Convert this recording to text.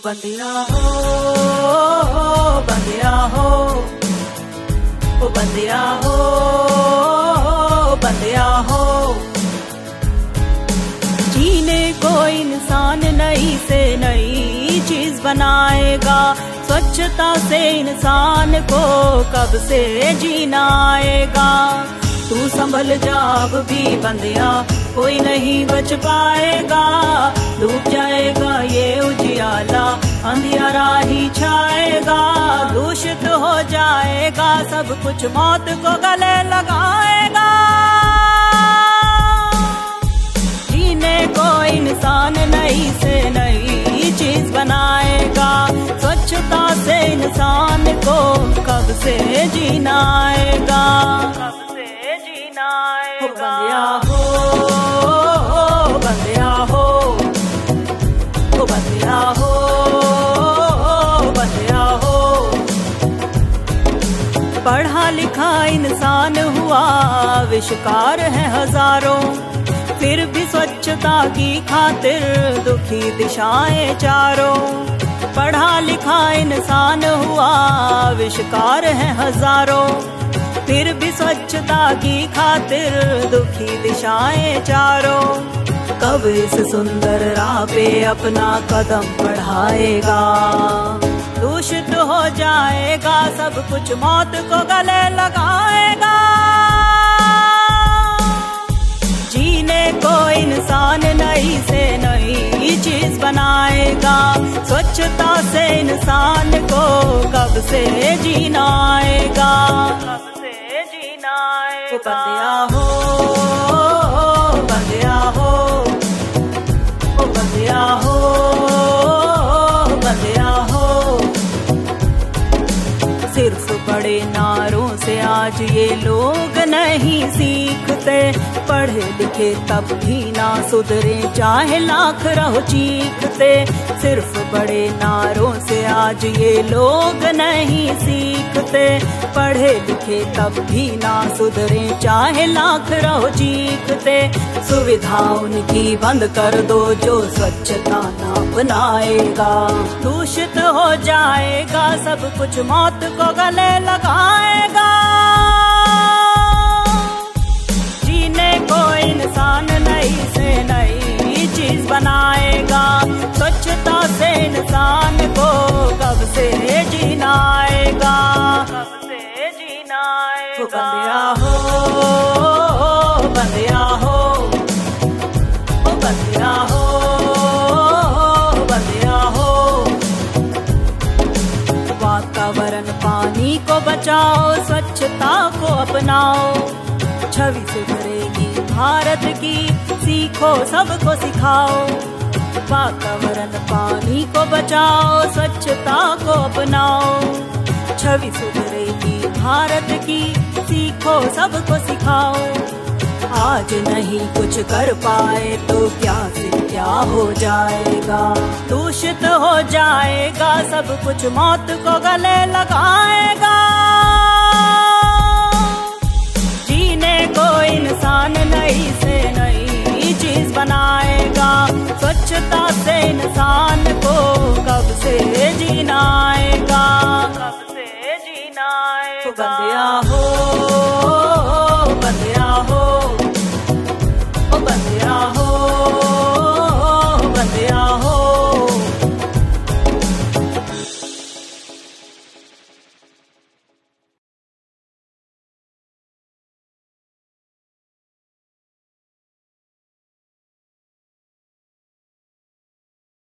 बंदिया हो, बंदिया हो, ओ बंदिया हो, बंदिया हो। जीने को इंसान नई से नई चीज बनाएगा, स्वच्छता से इंसान को कब से जीना आएगा। तू संभल जा अब भी बंदिया, कोई नहीं बच पाएगा। डूब जाएगा ये उजियाला, अंधियारा ही छाएगा। दूषित हो जाएगा सब कुछ, मौत को गले लगाएगा। जीने को इंसान नई से नई चीज बनाएगा, स्वच्छता से इंसान को कब से जीना आएगा, कब से जीना आएगा। बंदिया हो, बंदिया हो, बंदिया हो। पढ़ा लिखा इंसान हुआ आविष्कार है हजारों, फिर भी स्वच्छता की खातिर दुखी दिशाएं चारों। पढ़ा लिखा इंसान हुआ आविष्कार है हजारों, फिर भी स्वच्छता की खातिर दुखी दिशाएं चारों। कब इस सुंदर राह पे अपना कदम बढ़ाएगा। दूषित हो जाएगा सब कुछ, मौत को गले लगाएगा। जीने को इंसान नई से नई चीज बनाएगा, स्वच्छता से इंसान को कब से जीना आएगा, कब से जीना आएगा। बंदिया हो, बंदिया हो, बंदिया हो। सिर्फ बड़े नारों से आज ये लोग नहीं सीखते, पढ़े लिखे तब भी ना सुधरे चाहे लाख रहो चीखते। सिर्फ बड़े नारों से आज ये लोग नहीं सीखते, पढ़े लिखे तब भी ना सुधरे चाहे लाख रहो चीखते। सुविधा उनकी बंद कर दो जो स्वच्छता ना अपनाएगा। दूषित हो जाएगा सब कुछ, मौत को गले लगाएगा। जीने को इंसान नई से नई चीज बनाएगा, स्वच्छता से इंसान को कब से जीना आएगा, कब से जीना आएगा। बंदिया हो, बंदिया हो, बंदिया हो। वातावरण पानी को बचाओ, स्वच्छता को अपनाओ। छवि सुधरेगी भारत की, सीखो सबको सिखाओ। वातावरण पानी को बचाओ, स्वच्छता को अपनाओ। छवि सुधरेगी भारत की, सीखो सबको सिखाओ। आज नहीं कुछ कर पाए तो क्या से क्या हो जाएगा। दूषित हो जाएगा सब कुछ, मौत को गले लगाएगा। जीने को इंसान नई से नई चीज बनाएगा, स्वच्छता से इंसान को कब से जीना आएगा, कब से जीना आएगा। बंदिया हो,